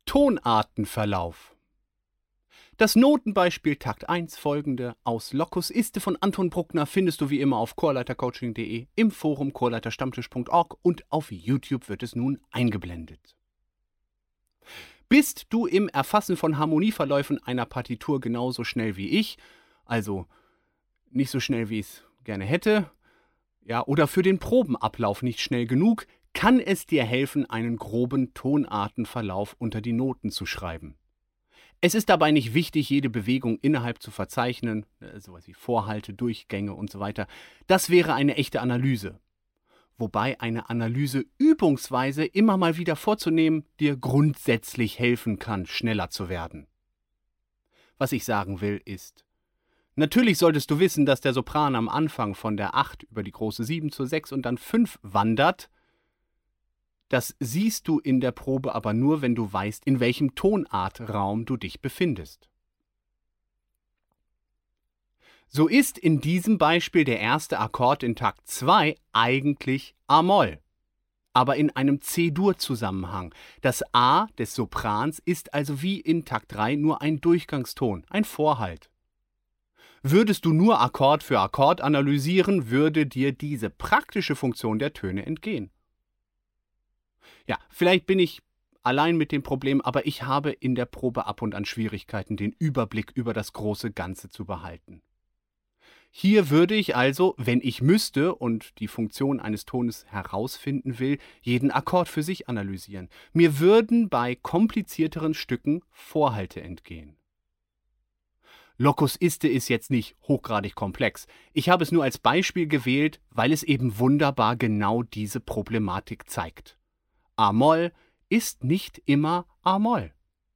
Tonartenverlauf. Das Notenbeispiel Takt 1 folgende aus Locus Iste von Anton Bruckner findest du wie immer auf chorleitercoaching.de, im Forum chorleiterstammtisch.org und auf YouTube wird es nun eingeblendet. Bist du im Erfassen von Harmonieverläufen einer Partitur genauso schnell wie ich, also nicht so schnell wie ich es gerne hätte, ja, oder für den Probenablauf nicht schnell genug, kann es dir helfen, einen groben Tonartenverlauf unter die Noten zu schreiben. Es ist dabei nicht wichtig, jede Bewegung innerhalb zu verzeichnen, sowas wie Vorhalte, Durchgänge und so weiter. Das wäre eine echte Analyse. Wobei eine Analyse übungsweise immer mal wieder vorzunehmen dir grundsätzlich helfen kann, schneller zu werden. Was ich sagen will ist, natürlich solltest du wissen, dass der Sopran am Anfang von der 8 über die große 7 zur 6 und dann 5 wandert. Das siehst du in der Probe aber nur, wenn du weißt, in welchem Tonartraum du dich befindest. So ist in diesem Beispiel der erste Akkord in Takt 2 eigentlich a-Moll, aber in einem C-Dur-Zusammenhang. Das A des Soprans ist also wie in Takt 3 nur ein Durchgangston, ein Vorhalt. Würdest du nur Akkord für Akkord analysieren, würde dir diese praktische Funktion der Töne entgehen. Ja, vielleicht bin ich allein mit dem Problem, aber ich habe in der Probe ab und an Schwierigkeiten, den Überblick über das große Ganze zu behalten. Hier würde ich also, wenn ich müsste und die Funktion eines Tones herausfinden will, jeden Akkord für sich analysieren. Mir würden bei komplizierteren Stücken Vorhalte entgehen. Locus Iste ist jetzt nicht hochgradig komplex. Ich habe es nur als Beispiel gewählt, weil es eben wunderbar genau diese Problematik zeigt. a-Moll ist nicht immer a-Moll.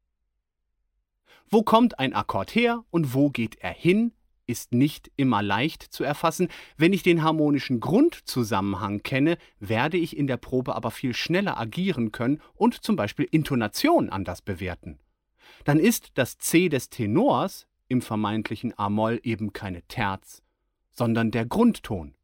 Wo kommt ein Akkord her und wo geht er hin, ist nicht immer leicht zu erfassen. Wenn ich den harmonischen Grundzusammenhang kenne, werde ich in der Probe aber viel schneller agieren können und zum Beispiel Intonation anders bewerten. Dann ist das C des Tenors im vermeintlichen a-Moll eben keine Terz, sondern der Grundton.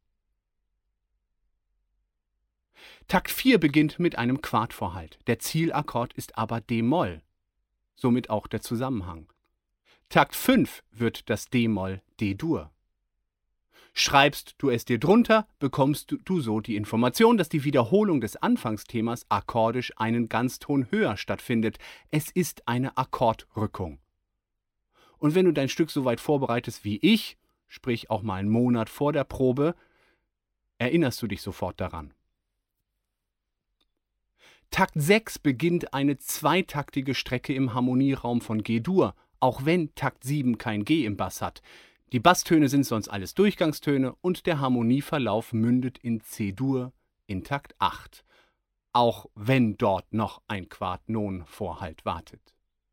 Takt 4 beginnt mit einem Quartvorhalt. Der Zielakkord ist aber d-Moll. Somit auch der Zusammenhang. Takt 5 wird das d-Moll D-Dur. Schreibst du es dir drunter, bekommst du so die Information, dass die Wiederholung des Anfangsthemas akkordisch einen Ganzton höher stattfindet. Es ist eine Akkordrückung. Und wenn du dein Stück so weit vorbereitest wie ich, sprich auch mal einen Monat vor der Probe, erinnerst du dich sofort daran. Takt 6 beginnt eine zweitaktige Strecke im Harmonieraum von G-Dur, auch wenn Takt 7 kein G im Bass hat. Die Basstöne sind sonst alles Durchgangstöne und der Harmonieverlauf mündet in C-Dur in Takt 8, auch wenn dort noch ein Quart-Non-Vorhalt wartet.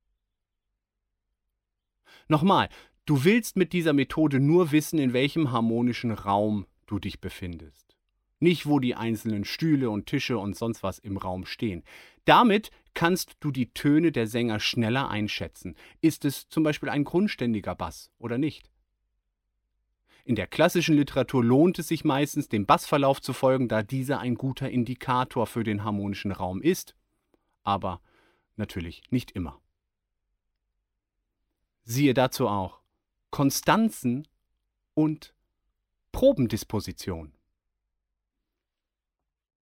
Nochmal, du willst mit dieser Methode nur wissen, in welchem harmonischen Raum du dich befindest. Nicht, wo die einzelnen Stühle und Tische und sonst was im Raum stehen. Damit kannst du die Töne der Sänger schneller einschätzen. Ist es zum Beispiel ein grundständiger Bass oder nicht? In der klassischen Literatur lohnt es sich meistens, dem Bassverlauf zu folgen, da dieser ein guter Indikator für den harmonischen Raum ist. Aber natürlich nicht immer. Siehe dazu auch Konstanzen und Probendisposition.